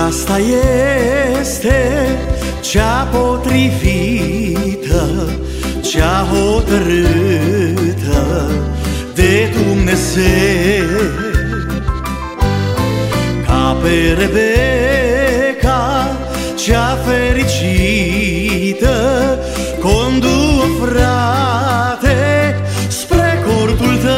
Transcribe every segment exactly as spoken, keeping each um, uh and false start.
Aceasta este cea potrivită, cea hotărâtă de Dumnezeu, ca pe Rebecca cea fericită, condu-o, frate, spre cortul tău.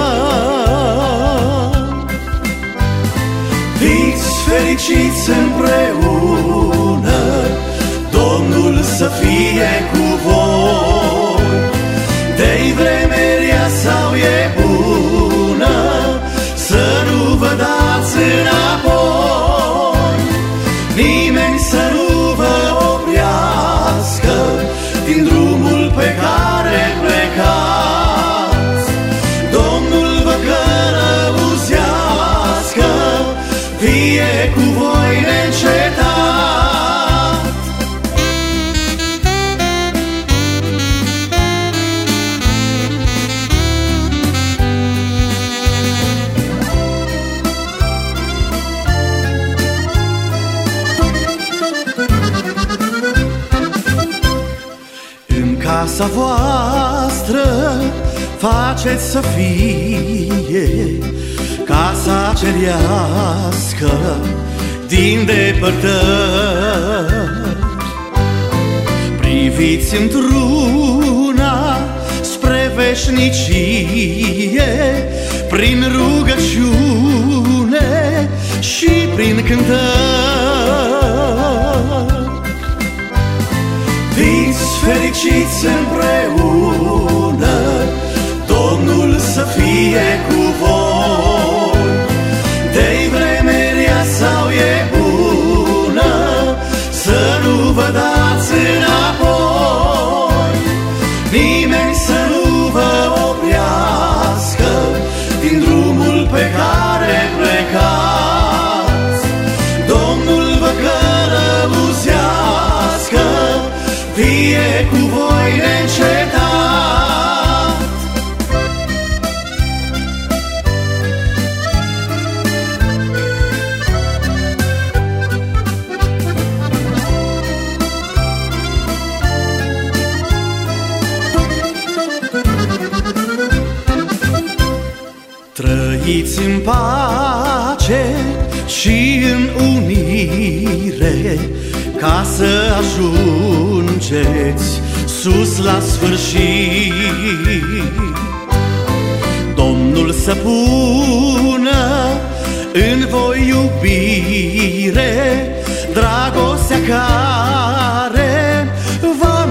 Fiți fericiți împreună, Domnul să fie cu voi. De-i vremerea sau e bună, să nu vă dați înapoi. Nimeni să nu vă oprească din drumul pe care plecați. Domnul vă călăuzească, fie cu voi neîncetat. În casa voastră faceți să fie casa cerească din depărtări. Priviți într-una spre veșnicie, prin rugăciune și prin cântări. Fiți fericiți împreună, Domnul să fie cu voi. De-i vremerea sau e bună, să nu vă dați înapoi. Nimeni să nu vă oprească din drumul pe care plecați. Domnul vă călăuzească, fie cu voi neîncetat. Trăiți în pace și în unire, ca să ajungeți sus la sfârșit. Domnul să pună în voi iubire, dragostea care v-a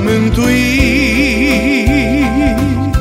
mântuit.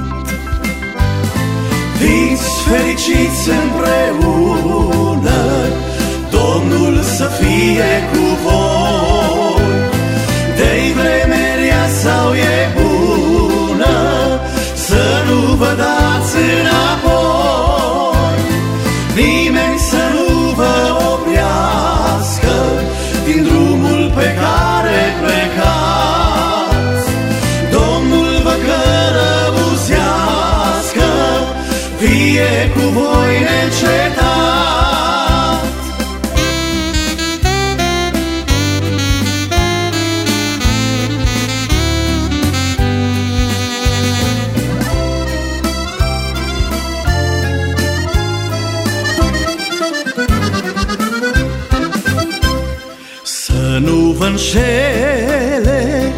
Fiți fericiți împreună, Domnul să fie cu voi. De-i vremerea sau e bună, să nu vă dați înapoi. Nimeni să nu vă oprească din drumul pe care plecați. Domnul vă călăuzească, fie cu voi neîncetat. Să nu vă înșele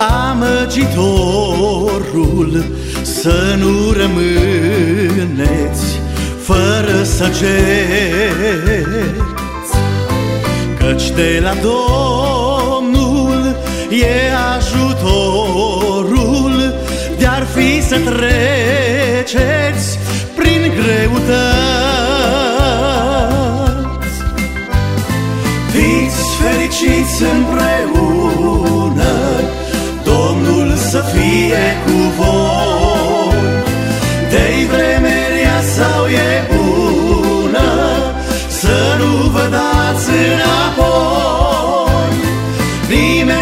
amăgitorul, să nu rămâneți fără săgeți, căci de la Domnul e ajutorul, de-ar fi să treceți prin greutăți. Fiți fericiți împreună, Domnul să fie cu voi. De-i vremerea sau e bună, să nu vă dați înapoi. Nimeni